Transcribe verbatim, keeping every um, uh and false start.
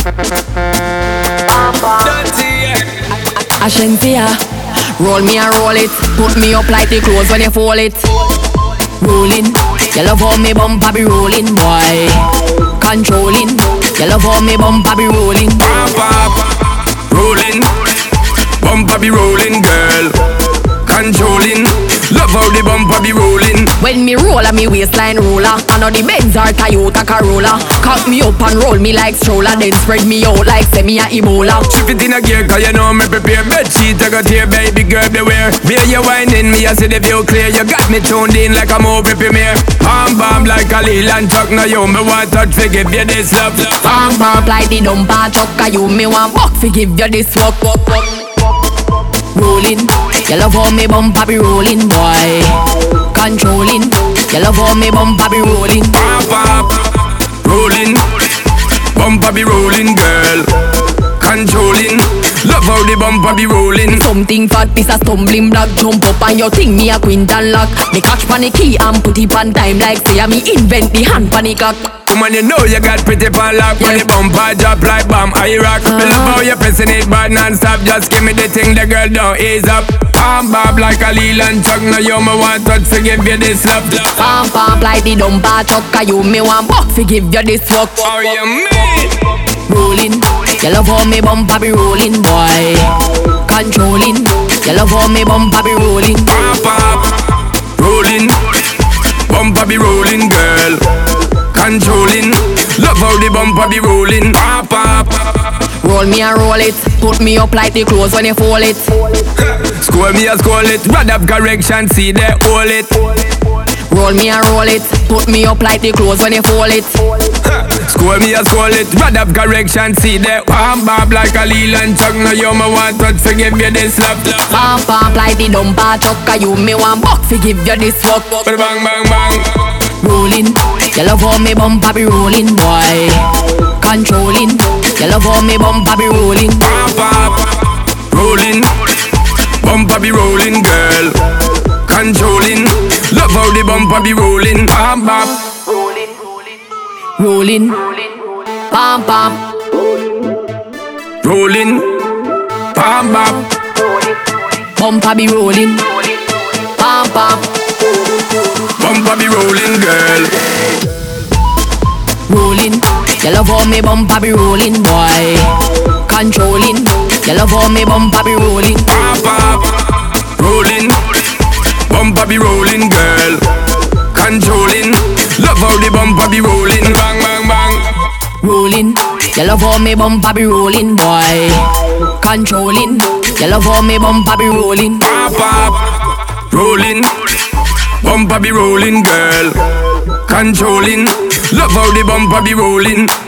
Ashensia, roll me and roll it. Put me up like the clothes when you fold it. Rolling, you love how me bumper be rolling, boy. Controlling, you love how me bumper be rolling. Rolling, bumper be rolling, girl. Controlling, love how the bumper be rolling. When me roll a me waistline roller, I know the Benz or Toyota Corolla. Cock me up and roll me like stroller, then spread me out like semi a Ebola. Shift it in a gear, cause you know me prepare. Bed sheet I got here, baby girl beware. Where you whining me, I see the view clear. You got me tuned in like a movie premiere. Arm bomb like a Leland truck. Now you me want touch, forgive you this love. Arm bomb like the dumper truck, cause you me want buck, forgive you this walk, walk, walk. Rolling, you love how me bumper be rolling, boy. Controlling, you love how me bumper be rolling. Pop, pop, rolling, bumper be rolling, girl. Controlling, love how the bumper be rolling. Something fat, this a stumbling block. Jump up on your thing, me a quintal lock. Me catch panic key and put it on time like say me invent the hand panic cock. Woman, you know you got pretty pan lock. When the bumper drop like bomb, I rock. uh-huh. Me love how you pressing it bad non-stop. Just give me the thing, the girl don't ease up. Pump up like a Leland truck. Now you me want touch, forgive you this love. Pump up like the dumper truck, cause you me want buck, forgive you this fuck. How you mean? Rolling, you love how me bumper be rolling, boy. Controlling, you love how me bumper be rolling. Pump up, rolling, bumper be rolling, girl. Controlling, love how the bumper be rolling. Pop, pop. Roll me and roll it. Put me up like the clothes when you fold it. Score me and score it. Rod up correction, see they hold it. Roll me and roll it. Put me up like the clothes when you fold it. Score me and score it. Rod up correction, see they pump up like a Leland truck. Now you me want touch, forgive you this love. Pump up like the dumper truck, cause you me want buck, forgive you this fuck. Bang, bang, bang. Rolling, you love how me bumper be rolling, boy. Controlling, you love how me bumper be rolling. Pop, pop, rolling, bumper be rolling, girl. Controlling, love how the bumper be rolling. Pop, pop, rolling, pam pam, rolling, pam pam, bumper be rolling, pam pam, bumper be rolling, girl. Rolling, you love how me bumper be rolling, boy. Controlling, you love how me bumper be rolling. Pop, pop, rolling, bumper be rolling, girl. Controlling, love how the bumper be rolling. Bang, bang, bang. Rolling, you love how me bumper be rolling, boy. Controlling, you love how me bumper be rolling. Pop, pop, rolling, bumper be rolling, girl. Controlling, love how the bumper be rolling.